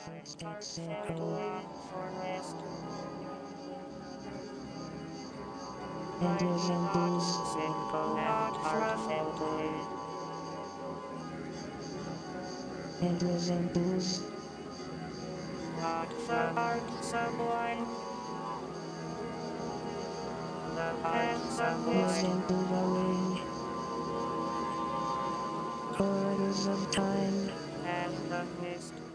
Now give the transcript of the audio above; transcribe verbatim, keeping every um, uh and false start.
Start settling for rest. And Life is is in not booze. simple and heartfelt. And is in booze. Not the heart sublime, the handsome Was mist. into the ring. Corridors of time. And the mist.